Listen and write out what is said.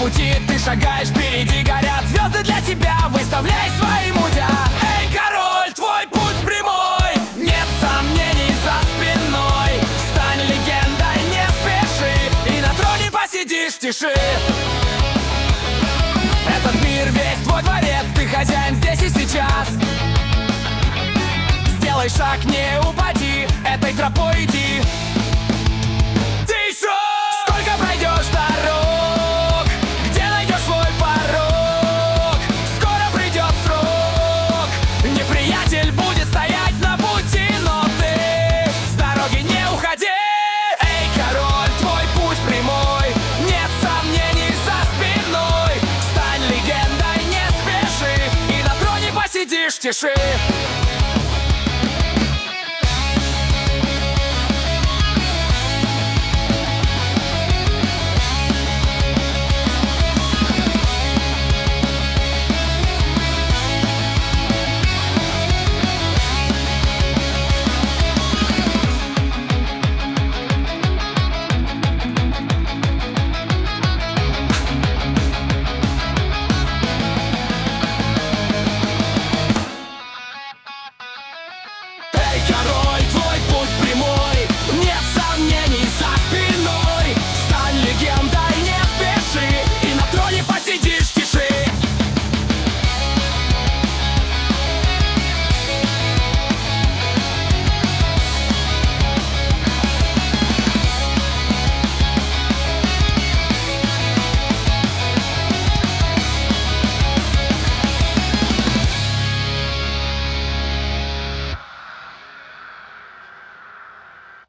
пути ты шагаешь, впереди горят звезды для тебя. Выставляй свои мудя. Эй, король, твой путь прямой, нет сомнений за спиной. Стань легендой, не спеши, и на троне посидишь в тиши. Этот мир весь твой дворец, ты хозяин здесь и сейчас. Сделай шаг, не упади, этой тропой иди. Ты еще сколько пройдешь дорог, где найдешь свой порог? Скоро придет срок, неприятель будет стоять на пути, но ты с дороги не уходи. Эй, король, твой путь прямой, нет сомнений за спиной. Стань легендой, не спеши, и на троне посидишь в тиши. Король,